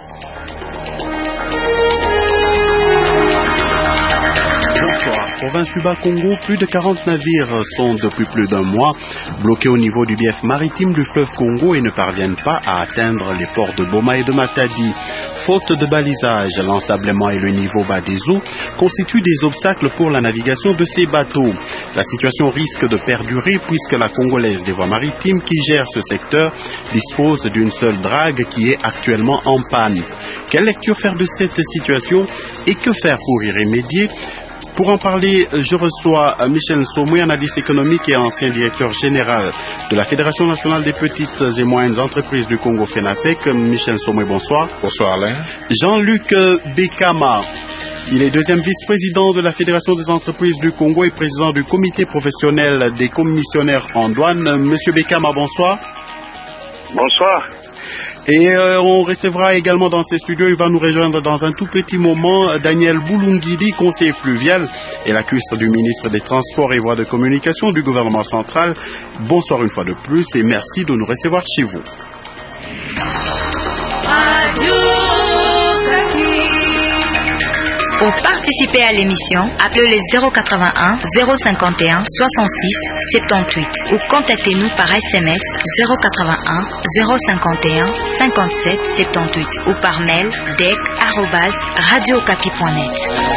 Bonsoir. Province du Bas-Congo, plus de 40 navires sont depuis plus d'un mois bloqués au niveau du bief maritime du fleuve Congo et ne parviennent pas à atteindre les ports de Boma et de Matadi. Faute de balisage, l'ensablement et le niveau bas des eaux constituent des obstacles pour la navigation de ces bateaux. La situation risque de perdurer puisque la Congolaise des voies maritimes qui gère ce secteur dispose d'une seule drague qui est actuellement en panne. Quelle lecture faire de cette situation et que faire pour y remédier? Pour en parler, je reçois Michel Nsomoué, analyste économique et ancien directeur général de la Fédération nationale des petites et moyennes entreprises du Congo, FENATEC. Michel Nsomoué, bonsoir. Bonsoir Alain. Jean-Luc Bekama, il est deuxième vice-président de la Fédération des entreprises du Congo et président du comité professionnel des commissionnaires en douane. Monsieur Bekama, bonsoir. Bonsoir. Et on recevra également dans ces studios, il va nous rejoindre dans un tout petit moment, Daniel Boulungidi, conseiller fluvial et la cuistre du ministre des Transports et Voies de Communication du gouvernement central. Bonsoir une fois de plus et merci de nous recevoir chez vous. Pour participer à l'émission, appelez les 081 051 66 78 ou contactez-nous par SMS 081 051 57 78 ou par mail dec@radiocapi.net.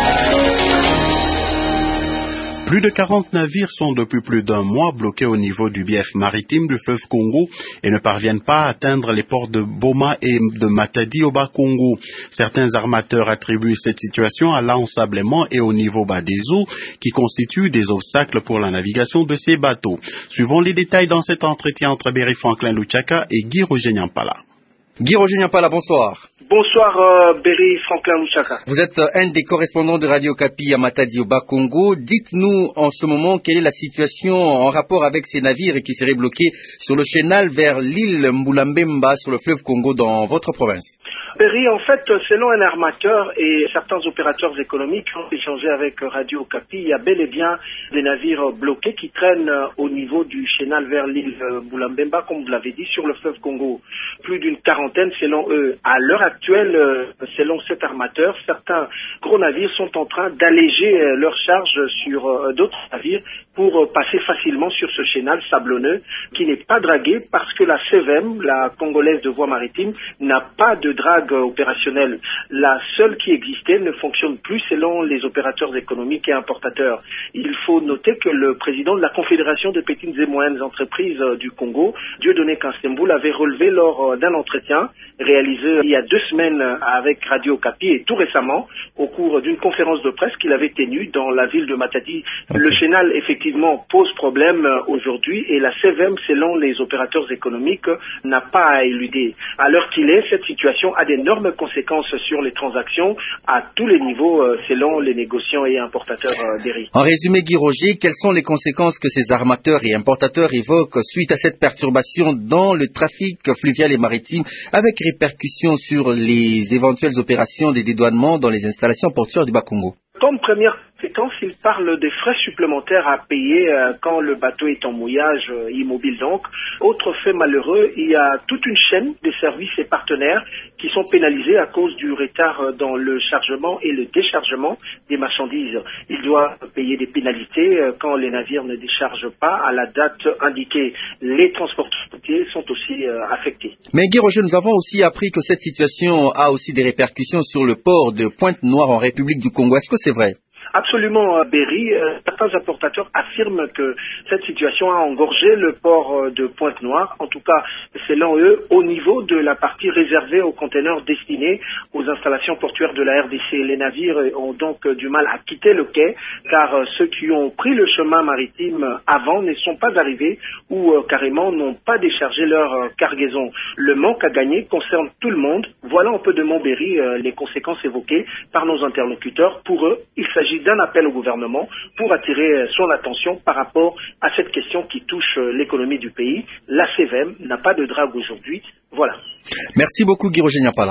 Plus de 40 navires sont depuis plus d'un mois bloqués au niveau du bief maritime du fleuve Congo et ne parviennent pas à atteindre les ports de Boma et de Matadi au Bas-Congo. Certains armateurs attribuent cette situation à l'ensablement et au niveau bas des eaux qui constituent des obstacles pour la navigation de ces bateaux. Suivons les détails dans cet entretien entre Berry Franklin Luchaka et Guy Roger Nyampala. Guy Roger Nyampala, bonsoir. Bonsoir Berry Franklin Luchaka. Vous êtes un des correspondants de Radio Kapi à Matadi au Bas-Congo. Dites-nous en ce moment quelle est la situation en rapport avec ces navires qui seraient bloqués sur le chenal vers l'île Mbulambemba sur le fleuve Congo dans votre province. Berry, en fait, selon un armateur et certains opérateurs économiques qui ont échangé avec Radio Kapi, il y a bel et bien des navires bloqués qui traînent au niveau du chenal vers l'île Mbulambemba, comme vous l'avez dit, sur le fleuve Congo. Plus d'une quarantaine selon eux. À l'heure actuelle, selon cet armateur, certains gros navires sont en train d'alléger leur charge sur d'autres navires pour passer facilement sur ce chenal sablonneux qui n'est pas dragué parce que la CVM, la Congolaise de voies maritimes, n'a pas de drague opérationnelle. La seule qui existait ne fonctionne plus selon les opérateurs économiques et importateurs. Il faut noter que le président de la Confédération des petites et moyennes entreprises du Congo, Dieudonné Kansemboul, avait relevé lors d'un entretien réalisé il y a 2 semaines avec Radio Kapi et tout récemment au cours d'une conférence de presse qu'il avait tenue dans la ville de Matadi. Le chenal effectivement pose problème aujourd'hui et la CVM, selon les opérateurs économiques, n'a pas à éluder. À l'heure qu'il est, cette situation a d'énormes conséquences sur les transactions à tous les niveaux selon les négociants et importateurs des riz. En résumé, Guy Roger, quelles sont les conséquences que ces armateurs et importateurs évoquent suite à cette perturbation dans le trafic fluvial et maritime avec répercussions sur les éventuelles opérations des dédouanements dans les installations portuaires du Bas-Congo? Comme première conséquence, il parle des frais supplémentaires à payer quand le bateau est en mouillage immobile donc. Autre fait malheureux, il y a toute une chaîne de services et partenaires qui sont pénalisés à cause du retard dans le chargement et le déchargement des marchandises. Ils doivent payer des pénalités quand les navires ne déchargent pas à la date indiquée. Les transporteurs routiers sont aussi affectés. Mais Guy Roger, nous avons aussi appris que cette situation a aussi des répercussions sur le port de Pointe-Noire en République du Congo. Est-ce que c'est vrai? Absolument, Berry. Certains importateurs affirment que cette situation a engorgé le port de Pointe-Noire, en tout cas, selon eux, au niveau de la partie réservée aux conteneurs destinés aux installations portuaires de la RDC. Les navires ont donc du mal à quitter le quai, car ceux qui ont pris le chemin maritime avant ne sont pas arrivés ou carrément n'ont pas déchargé leur cargaison. Le manque à gagner concerne tout le monde. Voilà un peu de Berry les conséquences évoquées par nos interlocuteurs. Pour eux, il s'agit d'un appel au gouvernement pour attirer son attention par rapport à cette question qui touche l'économie du pays. La CVM n'a pas de drague aujourd'hui. Voilà. Merci beaucoup Guy Roger Nyampala.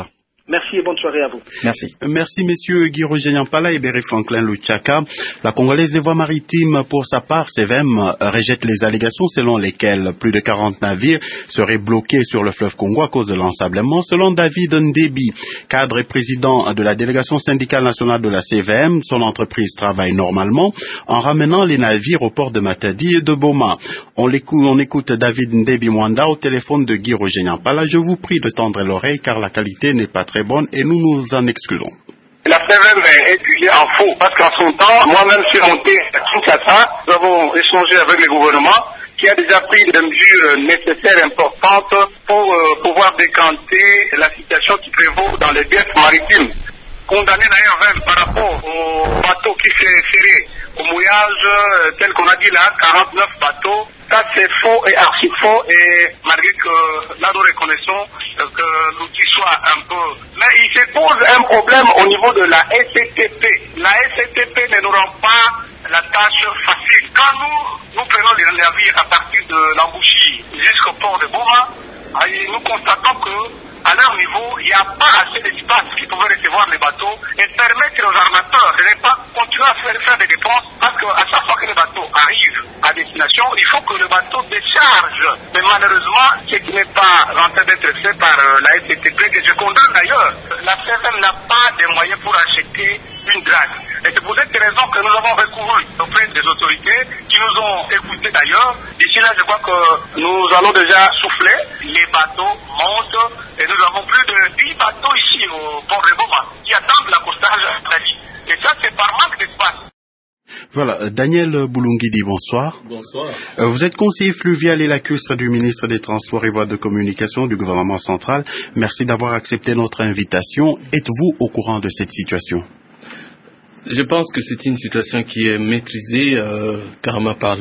Merci et bonne soirée à vous. Merci. Merci, messieurs Guy Roger Nyampala et Berry Franklin Luchaka. La Congolaise des voies maritimes, pour sa part, CVM, rejette les allégations selon lesquelles plus de 40 navires seraient bloqués sur le fleuve Congo à cause de l'ensablement. Selon David Ndebi, cadre et président de la délégation syndicale nationale de la CVM, son entreprise travaille normalement en ramenant les navires au port de Matadi et de Boma. On écoute David Ndebi Mwanda au téléphone de Guy Roger Nyampala. Je vous prie de tendre l'oreille car la qualité n'est pas très bonne et nous nous en excusons. La CVM est jugée en faux parce qu'en son temps, moi-même suis monté à Kinshasa, nous avons échangé avec le gouvernement qui a déjà pris des mesures nécessaires importantes pour pouvoir décanter la situation qui prévaut dans les biefs maritimes. Condamné d'ailleurs même par rapport au bateau qui s'est serré au mouillage, tel qu'on a dit là, 49 bateaux. Ça c'est faux et archi faux, et malgré que là nous reconnaissons que l'outil soit un peu... Mais il se pose un problème au niveau de la SCTP. La SCTP ne nous rend pas la tâche facile. Quand nous prenons les navires à partir de l'Ambouchi jusqu'au port de Boma, nous constatons que à leur niveau, il n'y a pas assez d'espace qui pouvait recevoir les bateaux et permettre aux armateurs de ne pas continuer à faire des dépenses, parce qu'à chaque fois que les bateaux arrivent à destination, il faut que le bateau décharge. Mais malheureusement, ce qui n'est pas en train d'être fait par la SCTP, que je condamne d'ailleurs, la CFM n'a pas de moyens pour acheter une drague. Et c'est pour cette raison que nous avons recouru auprès des autorités qui nous ont écoutés d'ailleurs. D'ici là, je crois que nous allons déjà souffler. Les bateaux montent et nous avons plus de 10 bateaux ici au port de Boma qui attendent l'accostage à Italie. Et ça, c'est par manque d'espace. Voilà, Daniel Boulungidi, bonsoir. Bonsoir. Vous êtes conseiller fluvial et lacustre du ministre des Transports et Voies de Communication du gouvernement central. Merci d'avoir accepté notre invitation. Êtes-vous au courant de cette situation? Je pense que c'est une situation qui est maîtrisée carrément par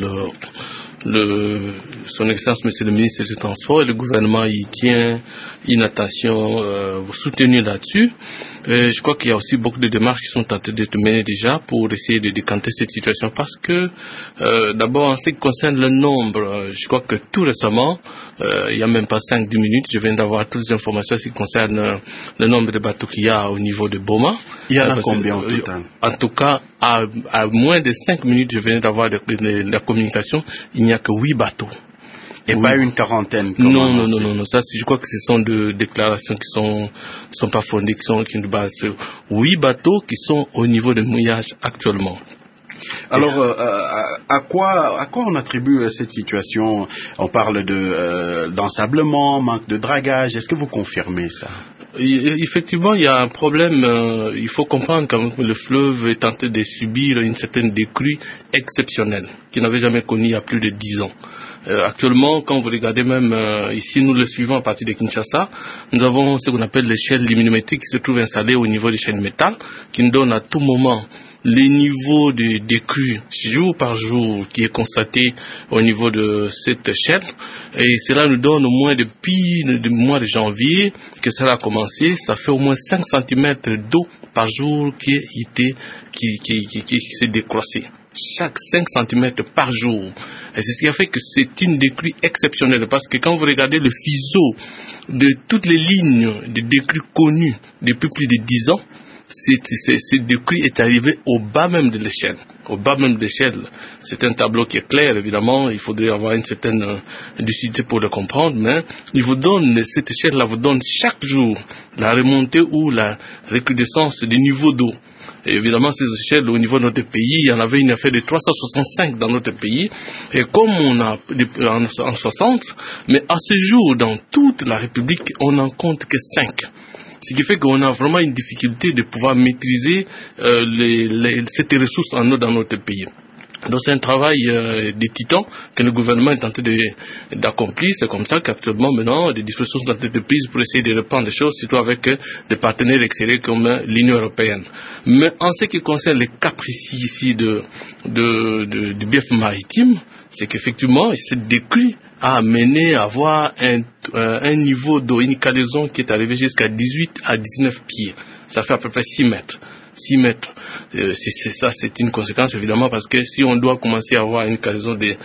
son Excellence Monsieur le ministre des Transports, et le gouvernement y tient une attention soutenue là-dessus. Je crois qu'il y a aussi beaucoup de démarches qui sont en train d'être menées déjà pour essayer de décanter cette situation, parce que d'abord en ce qui concerne le nombre, je crois que tout récemment, il n'y a même pas 5-10 minutes, je viens d'avoir toutes les informations en ce qui concerne le nombre de bateaux qu'il y a au niveau de Boma. Il y en a combien au total? En tout cas, à moins de 5 minutes, je viens d'avoir la communication, il n'y a que 8 bateaux. Et pas une quarantaine? Non. Ça, je crois que ce sont des déclarations qui sont pas fondées, qui nous basent sur 8 bateaux qui sont au niveau de mouillage actuellement. Alors, à quoi on attribue cette situation? On parle d'ensablement, manque de dragage. Est-ce que vous confirmez ça? Effectivement, il y a un problème. Il faut comprendre que le fleuve est en train de subir une certaine décrue exceptionnelle qu'il n'avait jamais connue il y a plus de 10 ans. Actuellement, quand vous regardez même ici, nous le suivons à partir de Kinshasa, nous avons ce qu'on appelle l'échelle luminométrique qui se trouve installée au niveau des chaînes métal, qui nous donne à tout moment les niveaux de décrue jour par jour qui est constaté au niveau de cette échelle. Et cela nous donne au moins depuis le mois de janvier que cela a commencé, ça fait au moins 5 cm d'eau par jour qui s'est décroissé. Chaque 5 cm par jour. Et c'est ce qui a fait que c'est une décrue exceptionnelle, parce que quand vous regardez le fuseau de toutes les lignes de décrue connues depuis plus de 10 ans, cette décrue est arrivée au bas même de l'échelle. Au bas même de l'échelle, c'est un tableau qui est clair, évidemment, il faudrait avoir une certaine lucidité pour le comprendre, mais cette échelle-là vous donne chaque jour la remontée ou la recrudescence du niveau d'eau. Et évidemment, ces échelles au niveau de notre pays, il y en avait une affaire de 365 dans notre pays. Et comme on a en 60, mais à ce jour, dans toute la République, on n'en compte que 5. Ce qui fait qu'on a vraiment une difficulté de pouvoir maîtriser cette ressource en eau dans notre pays. Donc c'est un travail des titans que le gouvernement est en train d'accomplir. C'est comme ça qu'actuellement maintenant des dispositions sont en train de prises pour essayer de reprendre les choses, surtout avec des partenaires extérieurs comme l'Union européenne. Mais en ce qui concerne les cas précis ici du bief maritime, c'est qu'effectivement cette décrue a amené à avoir un niveau d'eau, une calaison qui est arrivé jusqu'à 18 à 19 pieds. Ça fait à peu près 6 mètres. s'y mettre. C'est une conséquence évidemment, parce que si on doit commencer à avoir une cargaison de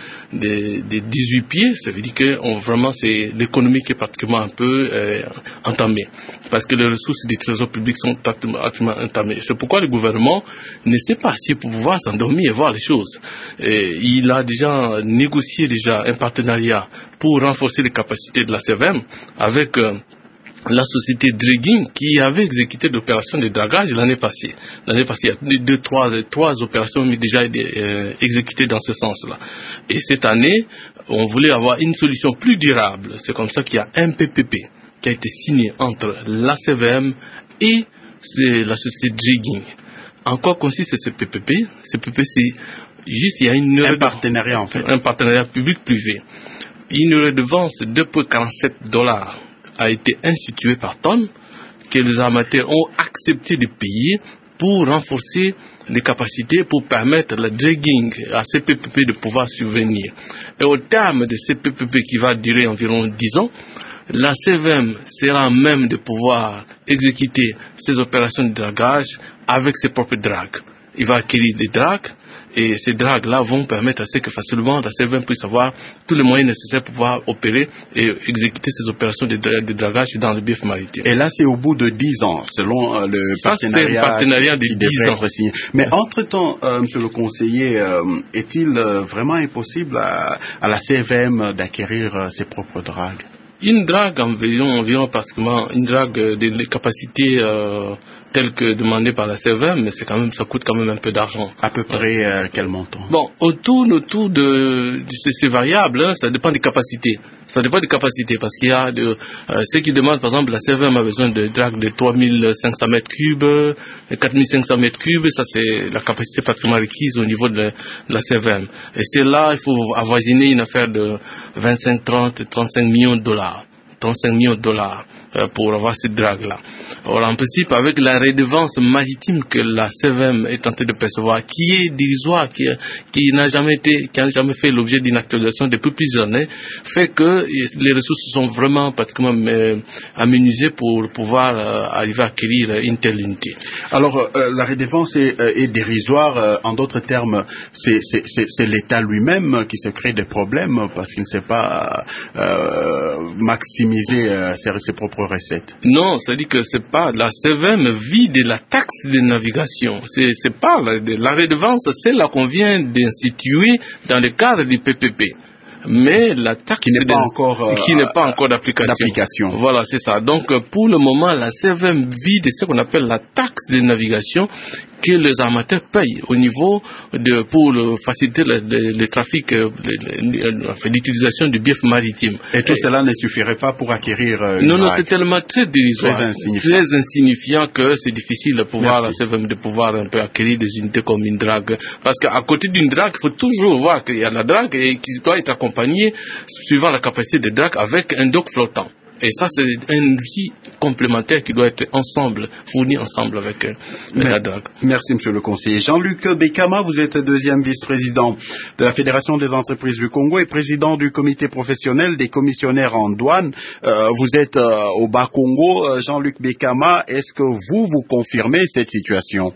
18 pieds, ça veut dire que vraiment c'est l'économie qui est pratiquement un peu entamée, parce que les ressources du trésor public sont pratiquement entamées. C'est pourquoi le gouvernement ne sait pas si pour pouvoir s'endormir et voir les choses. Il a déjà négocié un partenariat pour renforcer les capacités de la CVM avec la société Dragging qui avait exécuté l'opération de dragage l'année passée. L'année passée, il y a trois opérations déjà exécutées dans ce sens-là. Et cette année, on voulait avoir une solution plus durable. C'est comme ça qu'il y a un PPP qui a été signé entre la CVM et la société Dragging. En quoi consiste ce PPP? Ce PPP, c'est juste, il y a un partenariat en fait. Un partenariat public-privé. Une redevance de $2,47 a été instituée par tonne, que les armateurs ont accepté de payer pour renforcer les capacités, pour permettre le dragging à ces PPP de pouvoir survenir. Et au terme de ces PPP qui va durer environ 10 ans, la CVM sera même de pouvoir exécuter ces opérations de dragage avec ses propres dragues. Il va acquérir des dragues, et ces dragues-là vont permettre à ce que facilement la CVM puisse avoir tous les moyens nécessaires pour pouvoir opérer et exécuter ces opérations de dragage dans le bief maritime. Et là, c'est au bout de 10 ans, selon le partenariat de 10 ans. Signé. Mais entre-temps, monsieur le conseiller, est-il vraiment impossible à la CVM d'acquérir ses propres dragues? Une drague environ pratiquement, une drague de capacité telle que demandée par la CVM, mais ça coûte quand même un peu d'argent. À peu près quel montant? Bon, autour de ces variables, hein, ça dépend des capacités. Ça dépend des capacités, parce qu'il y a ceux qui demandent, par exemple, la CVM a besoin de drague de 3500 mètres cubes, 4500 mètres cubes, ça c'est la capacité pratiquement requise au niveau de la CVM. Et c'est là, il faut avoisiner une affaire de 25, 30, 35 millions de dollars. 35 millions de dollars pour avoir cette drague-là. Alors, en principe, avec la redevance maritime que la CVM est tentée de percevoir, qui est dérisoire, qui n'a jamais fait l'objet d'une actualisation depuis plusieurs années, fait que les ressources sont vraiment pratiquement aménagées pour pouvoir arriver à acquérir une telle unité. Alors, la redevance est dérisoire. En d'autres termes, c'est l'État lui-même qui se crée des problèmes parce qu'il ne sait pas maximiser ses propres recettes. Non, c'est-à-dire que c'est pas la CVM vit de la taxe de navigation. C'est pas la redevance, c'est là qu'on vient d'instituer dans le cadre du PPP. Mais la taxe qui n'est pas encore d'application. Voilà, c'est ça. Donc pour le moment, la CVM vit de ce qu'on appelle la taxe de navigation que les armateurs payent au niveau pour faciliter le trafic, l'utilisation du bief maritime. Et tout cela ne suffirait pas pour acquérir Non, c'est tellement très dérisoire, très insignifiant que c'est difficile de pouvoir un peu acquérir des unités comme une drague. Parce qu'à côté d'une drague, il faut toujours voir qu'il y a la drague et qui doit être accompagnée, suivant la capacité de drague, avec un dock flottant. Et ça, c'est un outil complémentaire qui doit être fourni ensemble avec la drague. Merci, monsieur le conseiller. Jean-Luc Bekama, vous êtes deuxième vice-président de la Fédération des entreprises du Congo et président du comité professionnel des commissionnaires en douane. Vous êtes au Bas-Congo. Jean-Luc Bekama, est-ce que vous confirmez cette situation?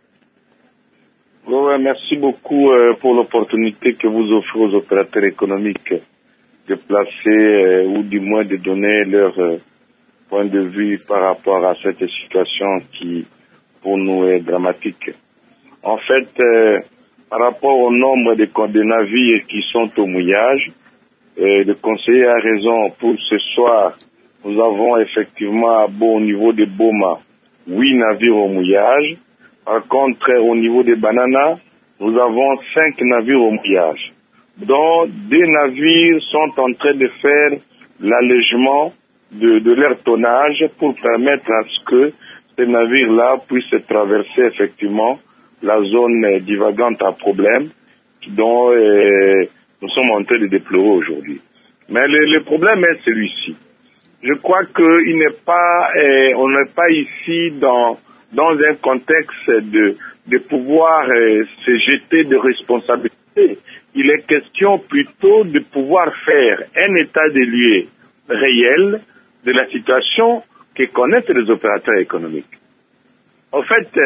Oui, merci beaucoup pour l'opportunité que vous offrez aux opérateurs économiques de placer ou du moins de donner leur point de vue par rapport à cette situation qui pour nous est dramatique. En fait, par rapport au nombre de navires qui sont au mouillage, le conseiller a raison. Pour ce soir, nous avons effectivement au niveau de Boma 8 navires au mouillage. Par contre, au niveau des Bananas, nous avons 5 navires au mouillage, dont 2 navires sont en train de faire l'allègement de leur tonnage pour permettre à ce que ces navires-là puissent traverser effectivement la zone divagante à problème dont nous sommes en train de déplorer aujourd'hui. Mais le problème est celui-ci. Je crois qu'il n'est pas, on n'est pas ici dans un contexte de pouvoir se jeter de responsabilité. Il est question plutôt de pouvoir faire un état des lieux réel de la situation que connaissent les opérateurs économiques. En fait,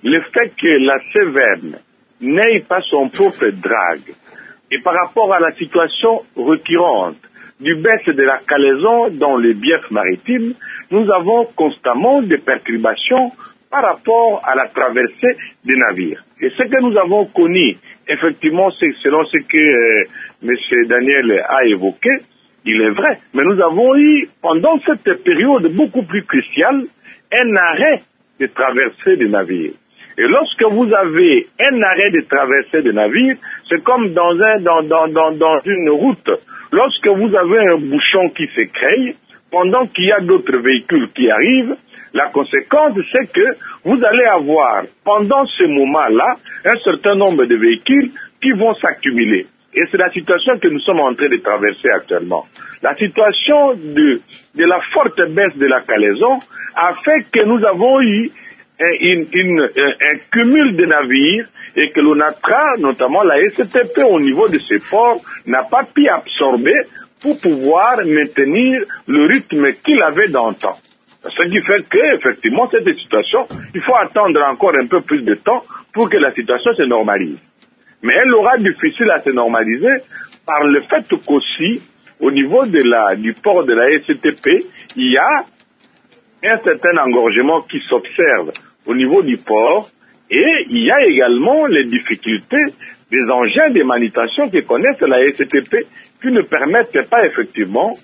le fait que la CVM n'ait pas son propre drague, et par rapport à la situation récurrente du baisse de la calaison dans les biefs maritimes, nous avons constamment des perturbations par rapport à la traversée des navires. Et ce que nous avons connu, effectivement, c'est selon ce que M. Daniel a évoqué, il est vrai. Mais nous avons eu, pendant cette période beaucoup plus cruciale, un arrêt de traversée des navires. Et lorsque vous avez un arrêt de traversée des navires, c'est comme dans une route. Lorsque vous avez un bouchon qui se crée, pendant qu'il y a d'autres véhicules qui arrivent, la conséquence, c'est que vous allez avoir, pendant ce moment-là, un certain nombre de véhicules qui vont s'accumuler. Et c'est la situation que nous sommes en train de traverser actuellement. La situation de la forte baisse de la calaison a fait que nous avons eu un cumul de navires et que l'ONATRA, notamment la STP au niveau de ces ports, n'a pas pu absorber pour pouvoir maintenir le rythme qu'il avait d'antan. Ce qui fait qu'effectivement, cette situation, il faut attendre encore un peu plus de temps pour que la situation se normalise. Mais elle aura difficile à se normaliser par le fait qu'aussi, au niveau du port de la STP, il y a un certain engorgement qui s'observe au niveau du port et il y a également les difficultés des engins de manutention qui connaissent la STP qui ne permettent pas effectivement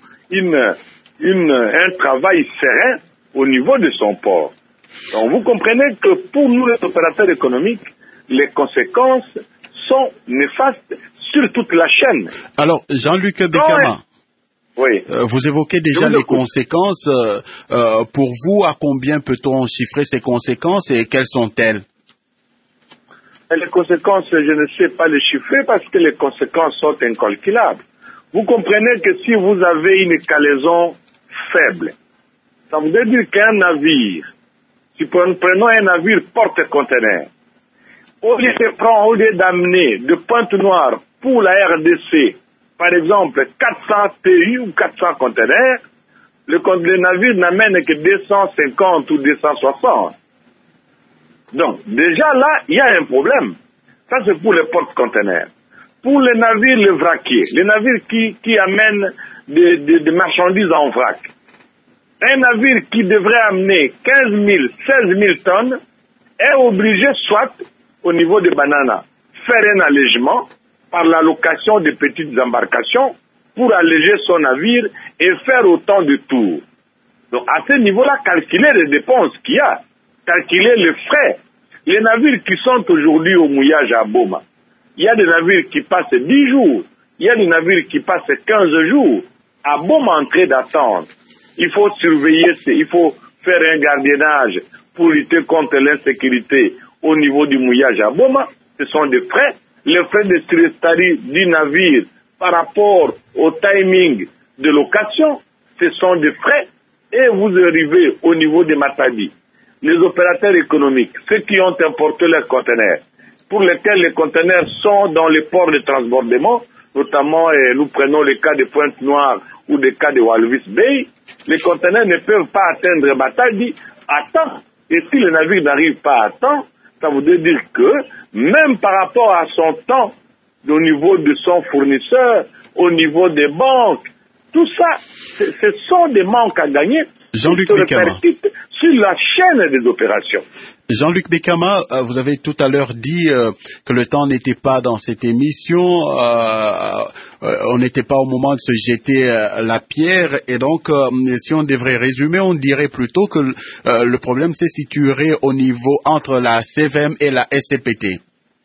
un travail serein au niveau de son port. Donc vous comprenez que pour nous les opérateurs économiques, les conséquences sont néfastes sur toute la chaîne. Alors, Jean-Luc Bekama, oui. Vous évoquez déjà les conséquences. Pour vous, à combien peut-on chiffrer ces conséquences et quelles sont-elles? Les conséquences, je ne sais pas les chiffrer parce que les conséquences sont incalculables. Vous comprenez que si vous avez une calaison faible, ça veut dire qu'un navire, si prenons un navire porte-conteneur, au lieu d'amener de Pointe-Noire pour la RDC, par exemple 400 TU ou 400 conteneurs, le navire n'amène que 250 ou 260. Donc, déjà là, il y a un problème. Ça, c'est pour les porte-conteneurs. Pour les navires, les vraquiers, les navires qui amènent des marchandises en vrac, un navire qui devrait amener 15 000, 16 000 tonnes est obligé, soit au niveau des bananas, faire un allègement par la location de petites embarcations pour alléger son navire et faire autant de tours. Donc à ce niveau-là, calculer les dépenses qu'il y a, calculer les frais. Les navires qui sont aujourd'hui au mouillage à Boma, il y a des navires qui passent 10 jours, il y a des navires qui passent 15 jours. À Boma en train d'attendre, il faut surveiller, il faut faire un gardiennage pour lutter contre l'insécurité au niveau du mouillage à Boma. Ce sont des frais. Les frais de trésorerie du navire par rapport au timing de location, ce sont des frais. Et vous arrivez au niveau des Matadi, les opérateurs économiques, ceux qui ont importé leurs conteneurs, pour lesquels les conteneurs sont dans les ports de transbordement, notamment nous prenons le cas de Pointe-Noire ou le cas de Walvis Bay, les conteneurs ne peuvent pas atteindre Matadi à temps. Et si le navire n'arrive pas à temps, ça voudrait dire que même par rapport à son temps, au niveau de son fournisseur, au niveau des banques, tout ça, ce sont des manques à gagner Jean-Luc Bekama. Sur la chaîne des opérations. Jean-Luc Bekama, vous avez tout à l'heure dit que le temps n'était pas dans cette émission, on n'était pas au moment de se jeter la pierre, et donc si on devrait résumer, on dirait plutôt que le problème se situerait au niveau entre la CVM et la SCPT.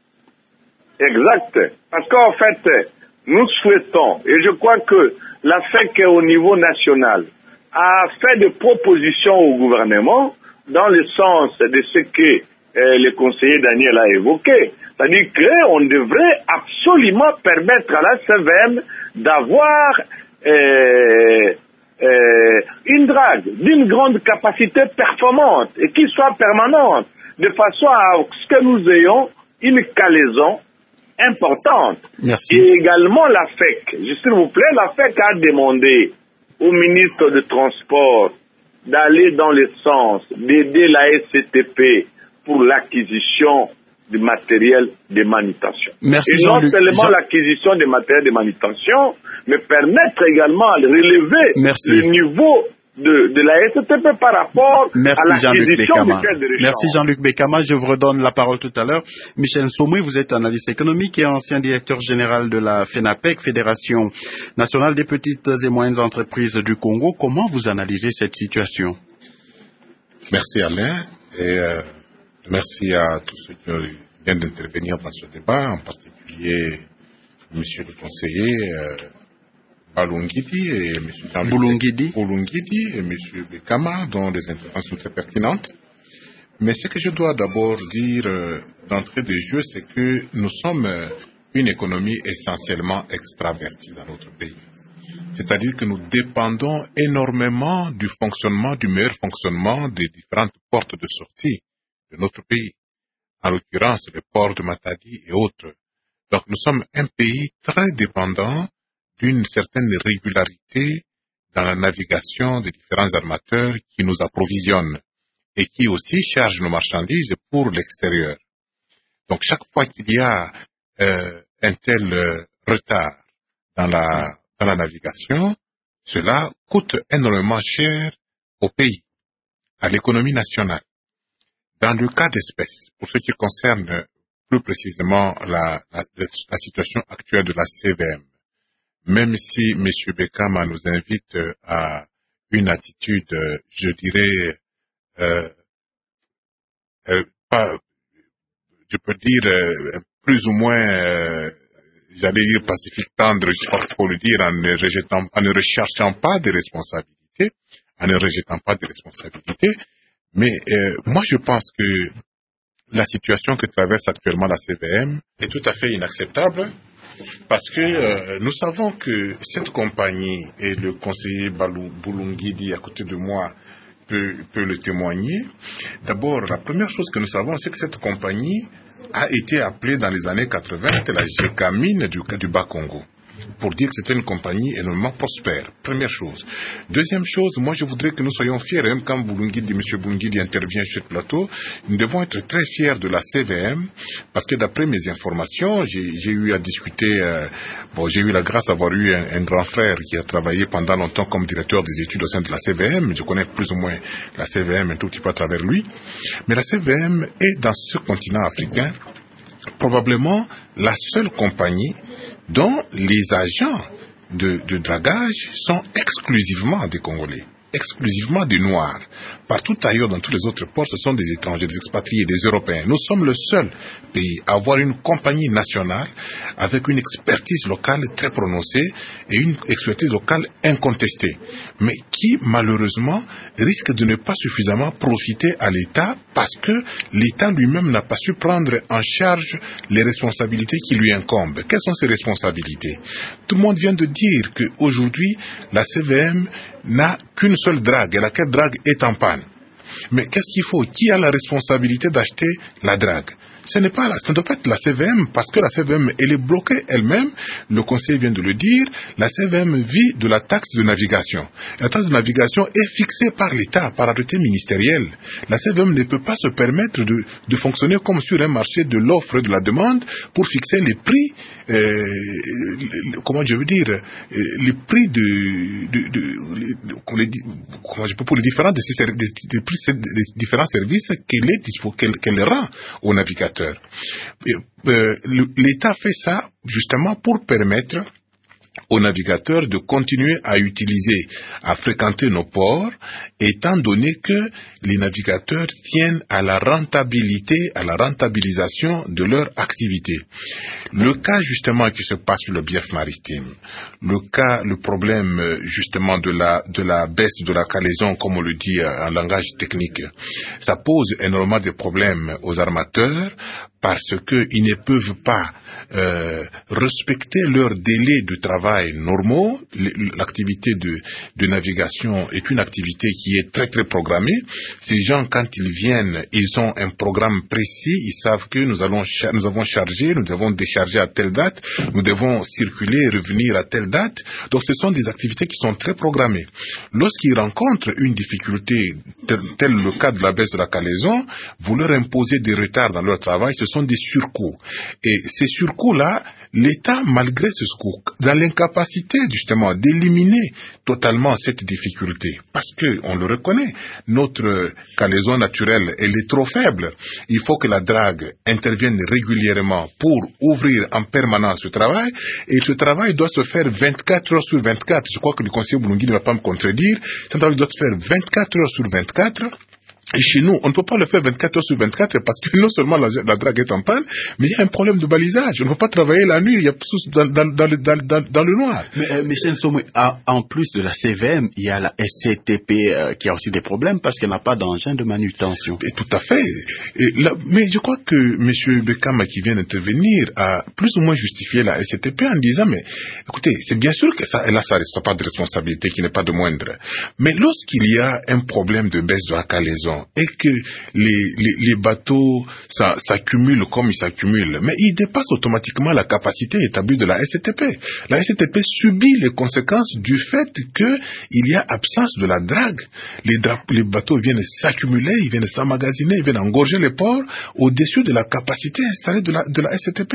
Exact, parce qu'en fait, nous souhaitons, et je crois que la FEC au niveau national a fait des propositions au gouvernement dans le sens de ce que le conseiller Daniel a évoqué. C'est-à-dire qu'on devrait absolument permettre à la CVM d'avoir une drague d'une grande capacité performante et qui soit permanente, de façon à ce que nous ayons une calaison importante. Merci. Et également la FEC, s'il vous plaît, la FEC a demandé au ministre des Transports d'aller dans le sens d'aider la SCTP pour l'acquisition du matériel de manutention. Merci, et non seulement l'acquisition du matériel de manutention, mais permettre également de relever le niveau de la STP par rapport à l'acquisition du pièces de rechange. Merci Jean-Luc Bekama. Je vous redonne la parole tout à l'heure. Michel Nsomoué, vous êtes analyste économique et ancien directeur général de la FENAPEC, Fédération nationale des petites et moyennes entreprises du Congo. Comment vous analysez cette situation? Merci Alain et merci à tous ceux qui viennent d'intervenir dans ce débat, en particulier monsieur le conseiller Balungidi et M. Boulungidi et M. Bekama, dont les interventions sont très pertinentes. Mais ce que je dois d'abord dire d'entrée de jeu, c'est que nous sommes une économie essentiellement extravertie dans notre pays. C'est-à-dire que nous dépendons énormément du meilleur fonctionnement des différentes portes de sortie de notre pays. En l'occurrence, le port de Matadi et autres. Donc nous sommes un pays très dépendant d'une certaine régularité dans la navigation des différents armateurs qui nous approvisionnent et qui aussi chargent nos marchandises pour l'extérieur. Donc chaque fois qu'il y a un tel retard dans la navigation, cela coûte énormément cher au pays, à l'économie nationale. Dans le cas d'espèce, pour ce qui concerne plus précisément la situation actuelle de la CVM, même si M. Bekama nous invite à une attitude, je dirais, je peux dire plus ou moins, j'allais dire pacifique, tendre, je crois qu'il faut le dire, en ne recherchant pas de responsabilité, mais moi je pense que la situation que traverse actuellement la CVM est tout à fait inacceptable. Parce que nous savons que cette compagnie, et le conseiller Boulungidi à côté de moi peut le témoigner, d'abord, la première chose que nous savons, c'est que cette compagnie a été appelée dans les années 80 la GECAMINE du Bas-Congo, pour dire que c'était une compagnie énormément prospère. Première chose. Deuxième chose, moi je voudrais que nous soyons fiers, même quand M. Boulungidi intervient sur le plateau, nous devons être très fiers de la CVM, parce que d'après mes informations, j'ai eu à discuter, j'ai eu la grâce d'avoir eu un grand frère qui a travaillé pendant longtemps comme directeur des études au sein de la CVM, je connais plus ou moins la CVM un tout petit peu à travers lui, mais la CVM est dans ce continent africain probablement la seule compagnie dont les agents de dragage sont exclusivement des Congolais, exclusivement des Noirs. Partout ailleurs, dans tous les autres ports, ce sont des étrangers, des expatriés, des Européens. Nous sommes le seul pays à avoir une compagnie nationale avec une expertise locale très prononcée et une expertise locale incontestée, mais qui, malheureusement, risque de ne pas suffisamment profiter à l'État parce que l'État lui-même n'a pas su prendre en charge les responsabilités qui lui incombent. Quelles sont ces responsabilités? Tout le monde vient de dire qu'aujourd'hui, la CVM n'a qu'une seule drague, et laquelle drague est en panne. Mais qu'est-ce qu'il faut? Qui a la responsabilité d'acheter la drague? Ce ne doit pas être la CVM, parce que la CVM, elle est bloquée elle-même. Le conseiller vient de le dire, la CVM vit de la taxe de navigation. La taxe de navigation est fixée par l'État, par arrêté ministériel. La CVM ne peut pas se permettre de fonctionner comme sur un marché de l'offre et de la demande pour fixer les prix, les prix pour les différents services qu'elle rend aux navigateurs. L'État fait ça justement pour permettre aux navigateurs de continuer à fréquenter nos ports, étant donné que les navigateurs tiennent à la rentabilité, à la rentabilisation de leur activité. Le cas justement qui se passe sur le bief maritime, le problème justement de la baisse de la calaison, comme on le dit en langage technique, ça pose énormément de problèmes aux armateurs parce qu'ils ne peuvent pas respecter leurs délais de travail normaux. L'activité de navigation est une activité qui est très très programmée. Ces gens, quand ils viennent, ils ont un programme précis, ils savent que nous avons chargé, nous devons décharger à telle date, nous devons circuler et revenir à telle date. Donc ce sont des activités qui sont très programmées. Lorsqu'ils rencontrent une difficulté, tel le cas de la baisse de la calaison, vous leur imposez des retards dans leur travail, ce sont des surcoûts. Et ces surcoûts-là, l'État, malgré ce surcoût, dans l'incapacité justement d'éliminer totalement cette difficulté, parce que on le reconnaît, notre calaison naturelle, elle est trop faible. Il faut que la drague intervienne régulièrement pour ouvrir en permanence ce travail, et ce travail doit se faire 24 heures sur 24. Je crois que le conseiller Boulungui ne va pas me contredire. Ce travail doit se faire 24 heures sur 24. Et chez nous, on ne peut pas le faire 24 heures sur 24 parce que non seulement la drague est en panne, mais il y a un problème de balisage. On ne peut pas travailler la nuit, il y a dans le noir. Mais Michel Nsomé, en plus de la CVM, il y a la SCTP qui a aussi des problèmes parce qu'elle n'a pas d'engin de manutention. Et tout à fait. Mais je crois que M. Bekama qui vient d'intervenir a plus ou moins justifié la SCTP en disant, mais écoutez, c'est bien sûr qu'elle a sa part de responsabilité qui n'est pas de moindre. Mais lorsqu'il y a un problème de baisse de la calaison, et que les bateaux s'accumulent comme ils s'accumulent, mais ils dépassent automatiquement la capacité établie de la SCTP. La SCTP subit les conséquences du fait qu'il y a absence de la drague. Les bateaux viennent s'accumuler, ils viennent s'emmagasiner, ils viennent engorger les ports au-dessus de la capacité installée de la SCTP.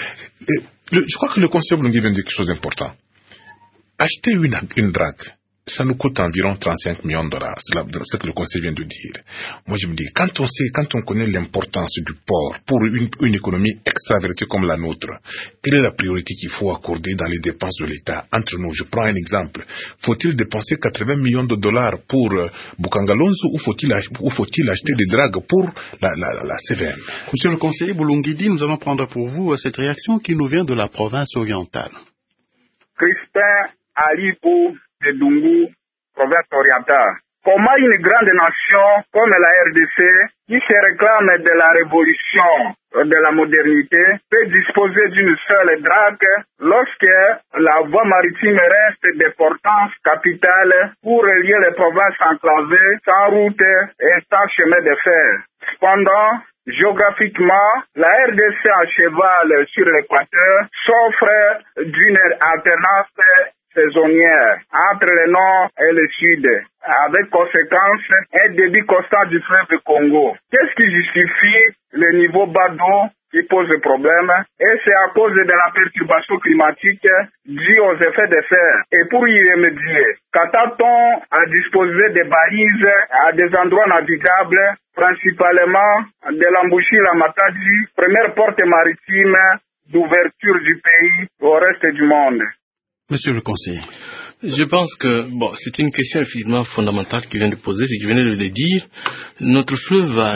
Je crois que le conseil Boulungui vient de dire quelque chose d'important. Acheter une drague, ça nous coûte environ 35 millions de dollars, c'est ce que le conseil vient de dire. Moi je me dis, quand on connaît l'importance du port pour une économie extravertie comme la nôtre, quelle est la priorité qu'il faut accorder dans les dépenses de l'État? Entre nous, je prends un exemple. Faut-il dépenser 80 millions de dollars pour Bukangalonzo ou faut-il acheter des dragues pour la CVM? Monsieur le conseiller Boulungidi, nous allons prendre pour vous cette réaction qui nous vient de la province orientale. Crispin Alipou de Dungu, province orientale. Comment une grande nation comme la RDC, qui se réclame de la révolution de la modernité, peut disposer d'une seule drague lorsque la voie maritime reste d'importance capitale pour relier les provinces enclavées sans route et sans chemin de fer. Cependant, géographiquement, la RDC à cheval sur l'équateur s'offre d'une alternance saisonnière entre le nord et le sud, avec conséquence un débit constant du fleuve Congo. Qu'est-ce qui justifie le niveau bas d'eau qui pose problème? Et c'est à cause de la perturbation climatique due aux effets de serre. Et pour y remédier, qu'attend-on à disposer des balises à des endroits navigables, principalement de l'Ambouchi-la-Matadi, première porte maritime d'ouverture du pays au reste du monde? Monsieur le conseiller. Je pense que c'est une question effectivement fondamentale qui vient de poser, c'est que je venais de le dire. Notre fleuve a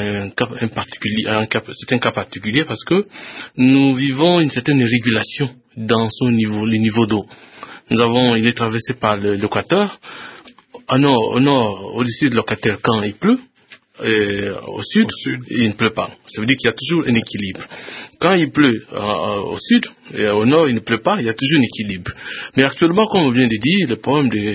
c'est un cas particulier parce que nous vivons une certaine régulation dans son niveau, le niveau d'eau. Il est traversé par l'équateur. Au nord, au-dessus de l'équateur, quand il pleut, au sud, il ne pleut pas. Ça veut dire qu'il y a toujours un équilibre. Quand il pleut au sud et au nord, il ne pleut pas, il y a toujours un équilibre. Mais actuellement, comme on vient de dire, le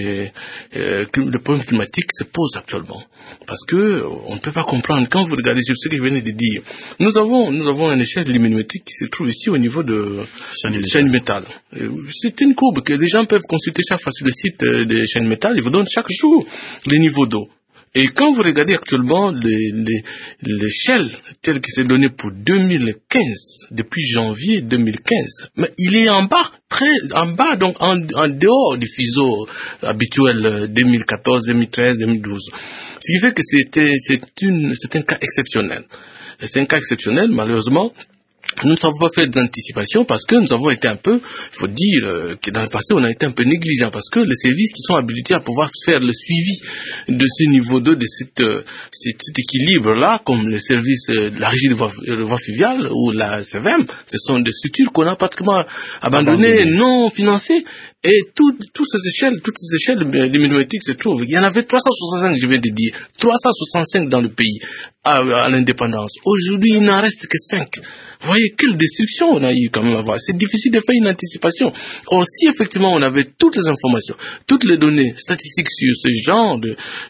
problème climatique se pose actuellement. Parce que on ne peut pas comprendre. Quand vous regardez sur ce que je venais de dire, nous avons une échelle luminométrique qui se trouve ici au niveau de chaîne métal. C'est une courbe que les gens peuvent consulter chaque fois sur le site des chaînes métal. Ils vous donnent chaque jour les niveaux d'eau. Et quand vous regardez actuellement l'échelle telle que c'est donnée pour 2015, depuis janvier 2015, mais il est en bas, très en bas, donc en dehors du fuseau habituel 2014, 2013, 2012. Ce qui fait que c'est un cas exceptionnel. Et c'est un cas exceptionnel, malheureusement. Nous n'avons pas fait d'anticipation parce que nous avons été un peu, il faut dire que dans le passé on a été un peu négligents parce que les services qui sont habilités à pouvoir faire le suivi de ce niveau 2, de cet équilibre-là, comme le service de la régie de voie fluviale ou la CVM, ce sont des structures qu'on a pratiquement abandonnées, non financées. Et toutes ces échelles luminométriques se trouvent. Il y en avait 365, je viens de dire, 365 dans le pays à l'indépendance. Aujourd'hui, il n'en reste que 5. Vous voyez quelle destruction on a eu quand même à voir. C'est difficile de faire une anticipation. Or, si effectivement on avait toutes les informations, toutes les données statistiques sur ce genre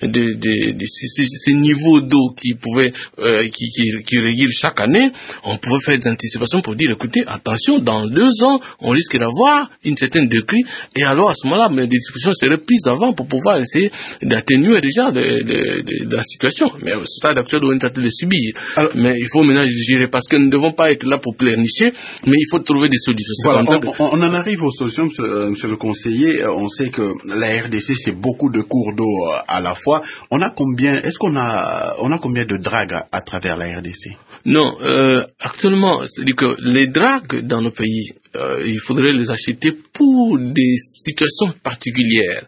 ces niveaux d'eau qui pouvaient, qui régulent chaque année, on pouvait faire des anticipations pour dire, écoutez, attention, dans 2 ans, on risque d'avoir une certaine décrue, et alors à ce moment-là, des discussions seraient prises avant pour pouvoir essayer d'atténuer déjà de la situation. Mais au stade actuel, on est en train de subir. Alors, mais il faut maintenant gérer, parce que nous ne devons pas être là pour pleurnicher, mais il faut trouver des solutions. Voilà, on en arrive aux solutions, monsieur le conseiller. On sait que la RDC, c'est beaucoup de cours d'eau à la fois. Est-ce qu'on a combien de dragues à travers la RDC? Non, actuellement, c'est-à-dire que les dragues dans nos pays, il faudrait les acheter pour des situations particulières.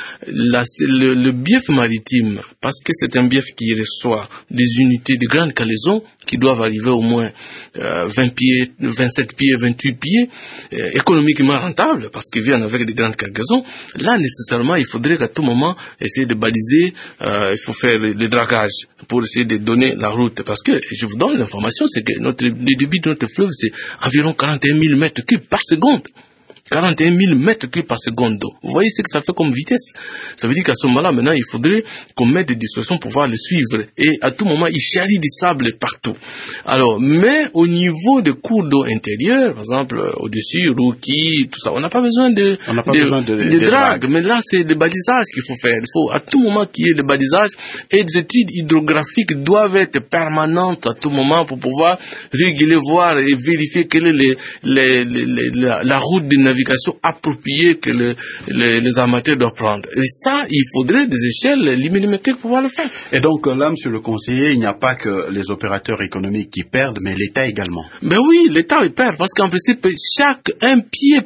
Le bief maritime, parce que c'est un bief qui reçoit des unités de grande calaison qui doivent arriver au moins 20 pieds, 27 pieds, 28 pieds, économiquement rentables, parce qu'ils viennent avec des grandes cargaisons. Là, nécessairement, il faudrait qu'à tout moment essayer de baliser, il faut faire le dragage pour essayer de donner la route. Parce que, je vous donne l'information, c'est que le débit de notre fleuve, c'est environ 41 000 mètres cubes par seconde. 41 000 mètres cubes par seconde d'eau. Vous voyez ce que ça fait comme vitesse. Ça veut dire qu'à ce moment-là, maintenant, il faudrait qu'on mette des distorsions pour pouvoir le suivre. Et à tout moment, il charrie du sable partout. Alors, mais au niveau des cours d'eau intérieurs, par exemple, au-dessus, Rouki, tout ça, on n'a pas besoin de drague. Mais là, c'est des balisages qu'il faut faire. Il faut à tout moment qu'il y ait des balisages, et des études hydrographiques doivent être permanentes à tout moment pour pouvoir réguler, voir et vérifier quelle est la route de navigation appropriée que les armateurs doivent prendre. Et ça, il faudrait des échelles millimétriques pour pouvoir le faire. Et donc là, monsieur le conseiller, il n'y a pas que les opérateurs économiques qui perdent, mais l'État également. Ben oui, l'État il perd, parce qu'en principe, un pied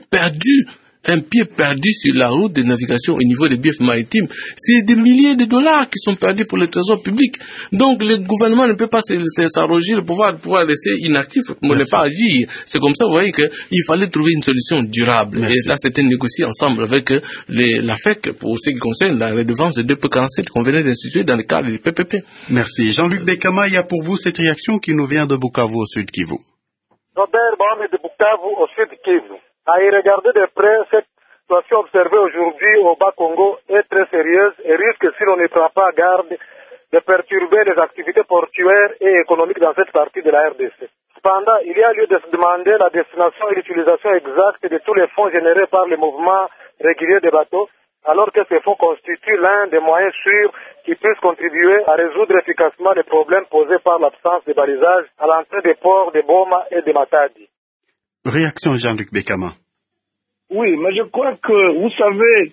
perdu sur la route de navigation au niveau des biefs maritimes, c'est des milliers de dollars qui sont perdus pour le trésor public. Donc le gouvernement ne peut pas s'arroger le pouvoir laisser inactif, ne pas agir. C'est comme ça, vous voyez qu'il fallait trouver une solution durable. Merci. Et là, c'était négocié ensemble avec la FEC pour ce qui concerne la redevance de 2,47 qu'on venait d'instituer dans le cadre du PPP. Merci. Jean-Luc Bekama, il y a pour vous cette réaction qui nous vient de Bukavu au Sud Kivu. Robert Mohamed de Bukavu au Sud Kivu. À y regarder de près, cette situation observée aujourd'hui au Bas-Congo est très sérieuse et risque, si l'on ne prend pas garde, de perturber les activités portuaires et économiques dans cette partie de la RDC. Cependant, il y a lieu de se demander la destination et l'utilisation exacte de tous les fonds générés par les mouvements réguliers des bateaux, alors que ces fonds constituent l'un des moyens sûrs qui puissent contribuer à résoudre efficacement les problèmes posés par l'absence de balisage à l'entrée des ports de Boma et de Matadi. Réaction Jean-Luc Bekama. Oui, mais je crois que, vous savez,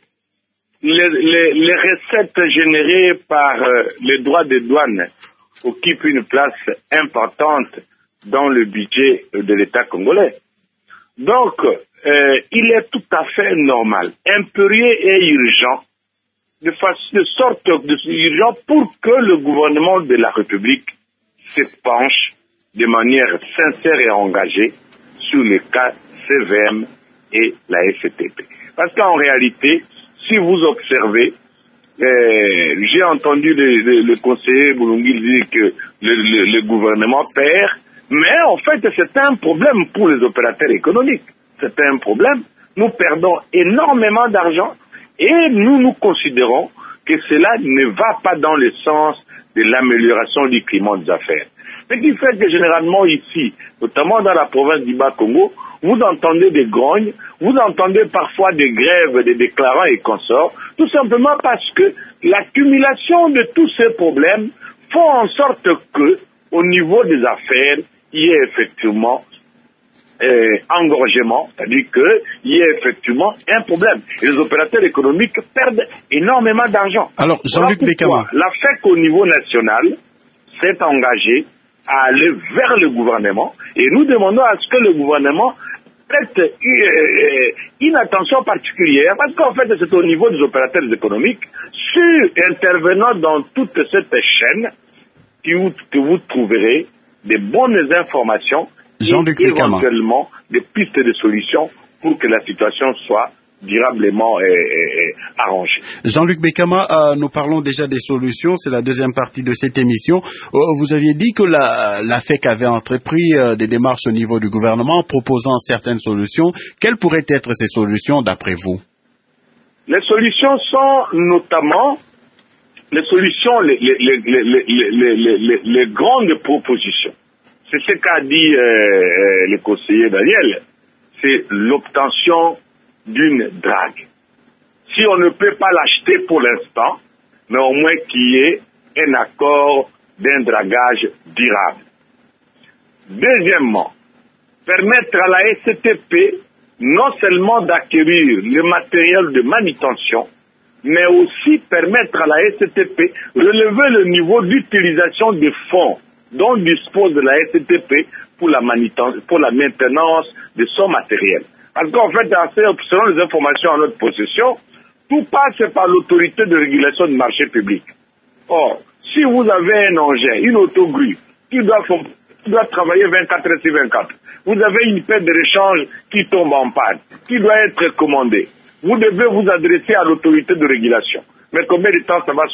les recettes générées par les droits de douane occupent une place importante dans le budget de l'État congolais. Donc, il est tout à fait normal, impérieux et urgent, de sorte urgent pour que le gouvernement de la République se penche de manière sincère et engagée sur les cas CVM et la FTP. Parce qu'en réalité, si vous observez, j'ai entendu le conseiller Boulungi dire que le gouvernement perd, mais en fait c'est un problème pour les opérateurs économiques. C'est un problème. Nous perdons énormément d'argent et nous considérons que cela ne va pas dans le sens de l'amélioration du climat des affaires. Ce qui fait que généralement ici, notamment dans la province du Bas-Congo, vous entendez des grognes, vous entendez parfois des grèves des déclarants et consorts, tout simplement parce que l'accumulation de tous ces problèmes font en sorte que, au niveau des affaires, il y ait effectivement engorgement, c'est-à-dire qu'il y ait effectivement un problème. Et les opérateurs économiques perdent énormément d'argent. Alors, Jean-Luc Bekama. La FEC au niveau national s'est engagée à aller vers le gouvernement et nous demandons à ce que le gouvernement prête une attention particulière parce qu'en fait c'est au niveau des opérateurs économiques intervenant dans toute cette chaîne que vous trouverez des bonnes informations et éventuellement des pistes de solutions pour que la situation soit durablement arrangé. Jean-Luc Bekama, nous parlons déjà des solutions, c'est la deuxième partie de cette émission. Vous aviez dit que la FEC avait entrepris des démarches au niveau du gouvernement en proposant certaines solutions. Quelles pourraient être ces solutions d'après vous? Les solutions sont notamment les grandes propositions. C'est ce qu'a dit le conseiller Daniel, c'est l'obtention d'une drague. Si on ne peut pas l'acheter pour l'instant, mais au moins qu'il y ait un accord d'un dragage durable. Deuxièmement, permettre à la STP non seulement d'acquérir le matériel de manutention, mais aussi permettre à la STP de relever le niveau d'utilisation des fonds dont dispose la STP pour la maintenance de son matériel. Parce qu'en fait, selon les informations en notre possession, tout passe par l'autorité de régulation du marché public. Or, si vous avez un engin, une autogrue, qui doit travailler 24 heures sur 24, vous avez une paire de rechange qui tombe en panne, qui doit être commandée, vous devez vous adresser à l'autorité de régulation. Mais combien de temps ça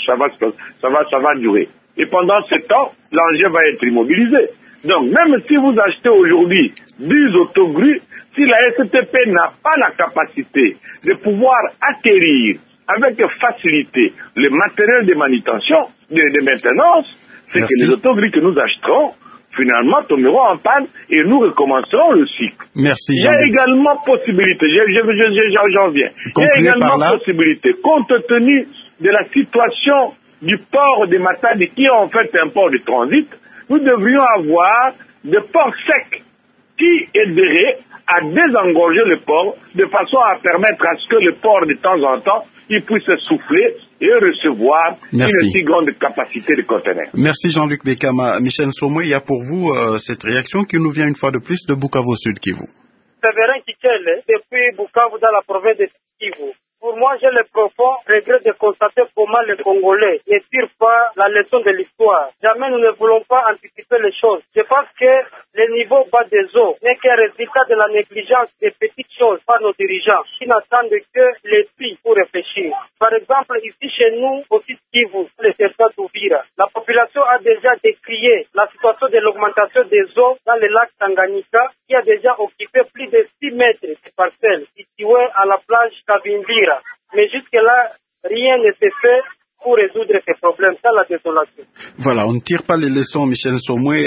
va durer? Et pendant ce temps, l'engin va être immobilisé. Donc, même si vous achetez aujourd'hui 10 autogrues, si la STP n'a pas la capacité de pouvoir acquérir avec facilité le matériel de manutention, de maintenance, c'est que les autogrues que nous acheterons, finalement, tomberont en panne et nous recommencerons le cycle. Merci. Il y a également possibilité, j'en viens. Il y a également possibilité, compte tenu de la situation du port de Matadi, qui est en fait un port de transit, nous devrions avoir des ports secs qui aideraient à désengorger le port de façon à permettre à ce que le port de temps en temps il puisse souffler et recevoir une si grande capacité de conteneurs. Merci Jean-Luc Bekama. Michel Somoué, il y a pour vous cette réaction qui nous vient une fois de plus de Bukavu Sud Kivu. Séverin Kikele, depuis Bukavu dans la province de Kivu. Pour moi, j'ai le profond regret de constater comment les Congolais ne tirent pas la leçon de l'histoire. Jamais nous ne voulons pas anticiper les choses. Je pense que le niveau bas des eaux n'est qu'un résultat de la négligence des petites choses par nos dirigeants qui n'attendent que les prix pour réfléchir. Par exemple, ici chez nous, au Sud Kivu, le territoire d'Uvira, la population a déjà décrié la situation de l'augmentation des eaux dans le lac Tanganyika qui a déjà occupé plus de 6 mètres de parcelles situées à la plage Kavimvira. Mais jusque-là, rien ne s'est fait pour résoudre ces problèmes sans la désolation. Voilà, on ne tire pas les leçons, Michel Somoué,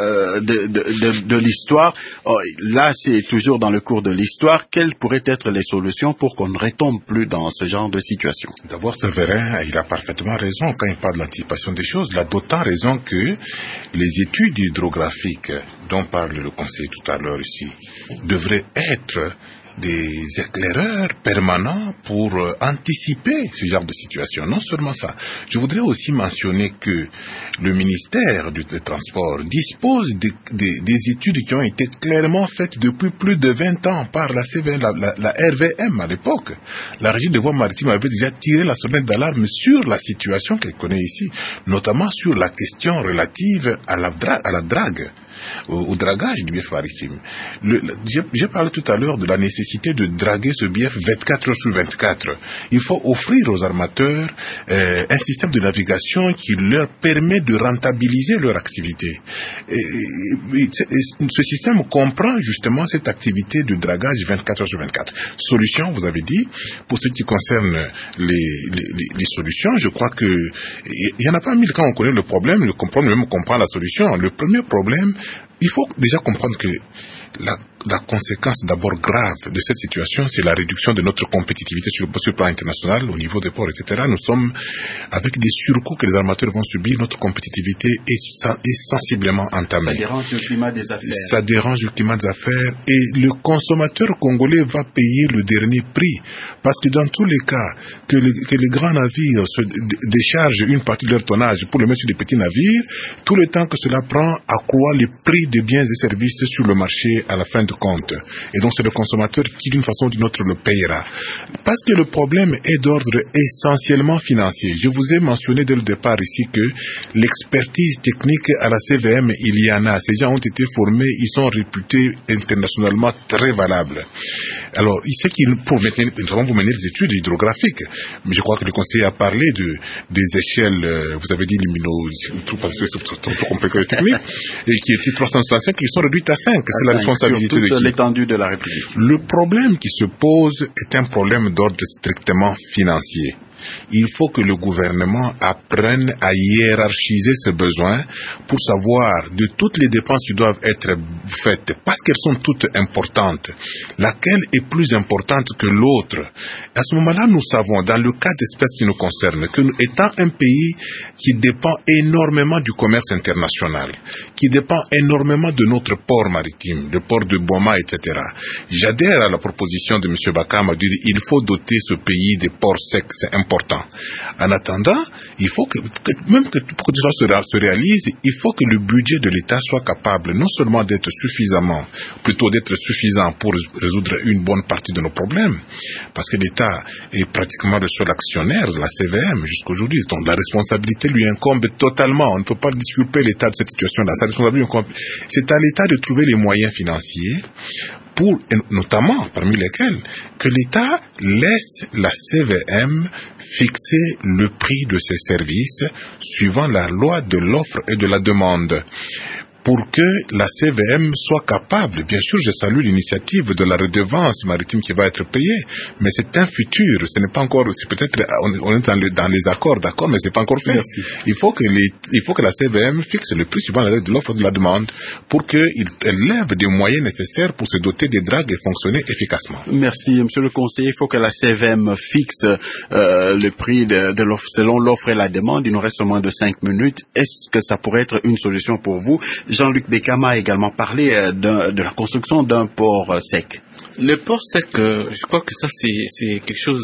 de l'histoire. Là, c'est toujours dans le cours de l'histoire. Quelles pourraient être les solutions pour qu'on ne retombe plus dans ce genre de situation? D'abord, Séverin, il a parfaitement raison quand il parle de l'anticipation des choses. Il a d'autant raison que les études hydrographiques dont parle le conseil tout à l'heure ici devraient être des éclaireurs permanents pour anticiper ce genre de situation. Non seulement ça, je voudrais aussi mentionner que le ministère du Transport dispose des études qui ont été clairement faites depuis plus de 20 ans par la CVM, la RVM à l'époque. La Régie des voies maritimes avait déjà tiré la sonnette d'alarme sur la situation qu'elle connaît ici, notamment sur la question relative à la drague. Au dragage du bief maritime. J'ai parlé tout à l'heure de la nécessité de draguer ce bief 24 heures sur 24. Il faut offrir aux armateurs un système de navigation qui leur permet de rentabiliser leur activité. Ce système comprend justement cette activité de dragage 24 heures sur 24. Solution, vous avez dit, pour ce qui concerne les solutions, je crois que il n'y en a pas mille quand on connaît le problème, même comprend la solution. Le premier problème, il faut déjà comprendre que la conséquence d'abord grave de cette situation, c'est la réduction de notre compétitivité sur le plan international, au niveau des ports, etc. Nous sommes, avec des surcoûts que les armateurs vont subir, notre compétitivité est sensiblement entamée. Ça dérange le climat des affaires. Ça dérange le climat des affaires et le consommateur congolais va payer le dernier prix. Parce que dans tous les cas, que les grands navires se déchargent une partie de leur tonnage pour le mettre sur des petits navires, tout le temps que cela prend accroît les prix des biens et services sur le marché payer à la fin de compte. Et donc c'est le consommateur qui d'une façon ou d'une autre le payera. Parce que le problème est d'ordre essentiellement financier. Je vous ai mentionné dès le départ ici que l'expertise technique à la CVM, il y en a. Ces gens ont été formés, ils sont réputés internationalement très valables. Alors, il sait qu'ils pour mener des études hydrographiques. Mais je crois que le conseiller a parlé des échelles, vous avez dit parce que c'est trop compliqué technique, et qui étaient 365, qui sont réduites à 5. C'est la responsabilité de qui? L'étendue de la République. Le problème qui se pose est un problème d'ordre strictement financier. Il faut que le gouvernement apprenne à hiérarchiser ses besoins pour savoir de toutes les dépenses qui doivent être faites, parce qu'elles sont toutes importantes, laquelle est plus importante que l'autre. À ce moment-là, nous savons, dans le cas d'espèces qui nous concernent, que nous étant un pays qui dépend énormément du commerce international, qui dépend énormément de notre port maritime, le port de Boma, etc. J'adhère à la proposition de M. Bakama de dire qu'il faut doter ce pays des ports secs, c'est important. En attendant, il faut que pour que tout ça se réalise, il faut que le budget de l'État soit capable non seulement d'être suffisant pour résoudre une bonne partie de nos problèmes, parce que l'État est pratiquement le seul actionnaire de la CVM jusqu'aujourd'hui, donc la responsabilité lui incombe totalement. On ne peut pas disculper l'État de cette situation-là. C'est à l'État de trouver les moyens financiers pour, notamment parmi lesquels, que l'État laisse la CVM fixer le prix de ses services suivant la loi de l'offre et de la demande. Pour que la CVM soit capable, bien sûr, je salue l'initiative de la redevance maritime qui va être payée, mais c'est un futur, ce n'est pas encore, c'est peut-être, on est dans les accords, d'accord, mais c'est pas encore fait. Merci. Il faut que la CVM fixe le prix suivant la loi de l'offre et de la demande pour qu'elle lève des moyens nécessaires pour se doter des dragues et fonctionner efficacement. Merci, monsieur le conseiller. Il faut que la CVM fixe le prix de l'offre selon l'offre et la demande. Il nous reste moins de 5 minutes. Est-ce que ça pourrait être une solution pour vous? Jean-Luc Bekama a également parlé de la construction d'un port sec. Le port sec, je crois que ça c'est quelque chose,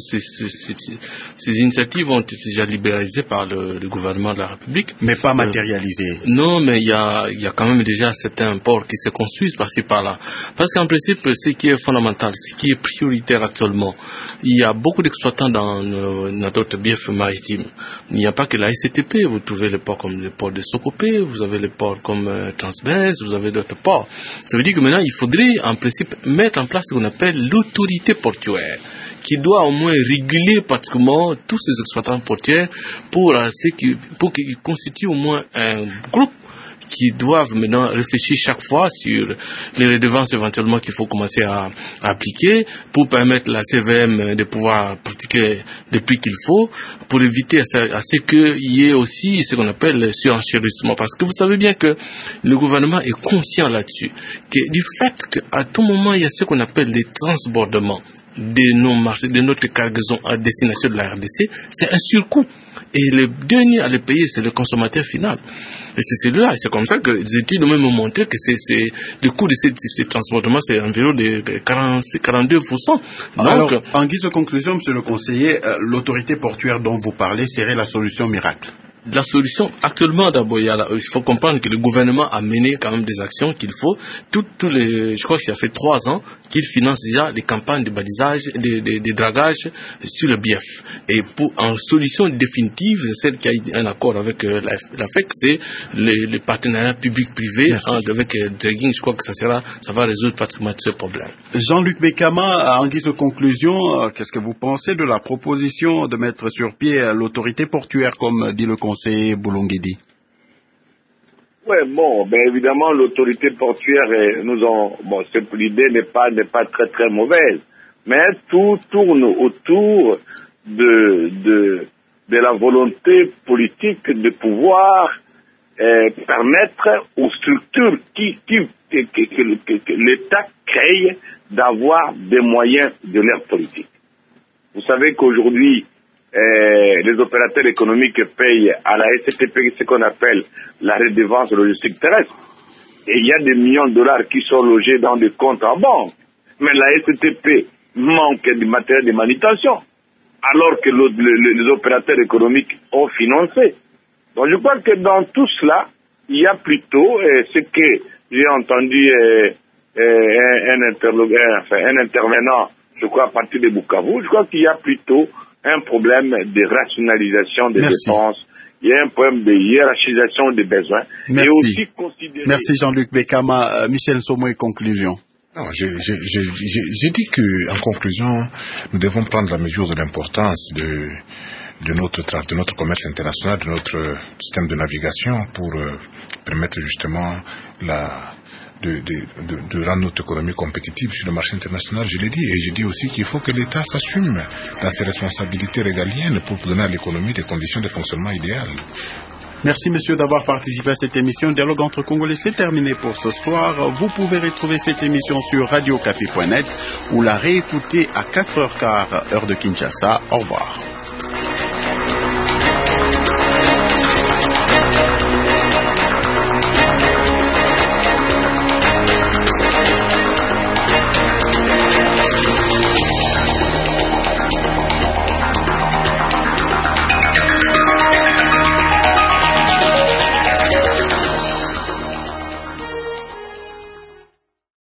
ces initiatives ont été déjà libéralisées par le gouvernement de la République. Mais pas matérialisées. Non, mais il y a quand même déjà certains ports qui se construisent par-ci par-là. Parce qu'en principe, ce qui est fondamental, ce qui est prioritaire actuellement, il y a beaucoup d'exploitants dans notre bief maritime. Il n'y a pas que la SCTP, vous trouvez les ports comme le port de Sokopé, vous avez les ports comme Transbès, vous avez d'autres ports. Ça veut dire que maintenant, il faudrait en principe mettre en place ce qu'on appelle l'autorité portuaire, qui doit au moins réguler pratiquement tous ces exploitants portuaires pour qu'ils constituent au moins un groupe qui doivent maintenant réfléchir chaque fois sur les redevances éventuellement qu'il faut commencer à appliquer pour permettre la CVM de pouvoir pratiquer le prix qu'il faut pour éviter à ce qu'il y ait aussi ce qu'on appelle le surenchérissement. Parce que vous savez bien que le gouvernement est conscient là-dessus, que du fait qu'à tout moment il y a ce qu'on appelle les transbordements de nos marchés, de notre cargaison à destination de la RDC, c'est un surcoût. Et le dernier à le payer, c'est le consommateur final. Et c'est celui-là. Et c'est comme ça que les études ont même montré que le coût de ces transportements, c'est environ de 42%. Donc, alors, en guise de conclusion, monsieur le conseiller, l'autorité portuaire dont vous parlez serait la solution miracle. La solution, actuellement, d'abord, il faut comprendre que le gouvernement a mené quand même des actions qu'il faut. Je crois que ça fait 3 ans qu'il finance déjà les campagnes de balisage, de dragage sur le BF. Et en solution définitive, celle qui a un accord avec la FEC, c'est les partenariats public-privé avec dragging. Je crois que ça va résoudre pratiquement tous ces problèmes. Jean-Luc Bekama, en guise de conclusion, qu'est-ce que vous pensez de la proposition de mettre sur pied l'autorité portuaire, comme dit le conseiller Boulongedi? Oui, évidemment, l'autorité portuaire, l'idée n'est pas très très mauvaise, mais tout tourne autour de la volonté politique de pouvoir permettre aux structures que l'État crée d'avoir des moyens de leur politique. Vous savez qu'aujourd'hui, les opérateurs économiques payent à la SCTP ce qu'on appelle la redevance logistique terrestre. Et il y a des millions de dollars qui sont logés dans des comptes en banque. Mais la SCTP manque de matériel de manutention, alors que les opérateurs économiques ont financé. Donc je crois que dans tout cela, il y a plutôt ce que j'ai entendu un intervenant, je crois, à partir de Bukavu. Je crois qu'il y a plutôt un problème de rationalisation des dépenses. Il y a un problème de hiérarchisation des besoins. Merci. Et aussi considérer... Merci Jean-Luc Bekama. Michel Somoy, conclusion. Non, j'ai dit que, en conclusion, nous devons prendre la mesure de l'importance de notre commerce international, de notre système de navigation pour permettre justement de rendre notre économie compétitive sur le marché international, je l'ai dit. Et je dis aussi qu'il faut que l'État s'assume dans ses responsabilités régaliennes pour donner à l'économie des conditions de fonctionnement idéales. Merci monsieur d'avoir participé à cette émission. Dialogue entre Congolais, c'est terminé pour ce soir. Vous pouvez retrouver cette émission sur radiocapi.net ou la réécouter à 4h15 heure de Kinshasa. Au revoir.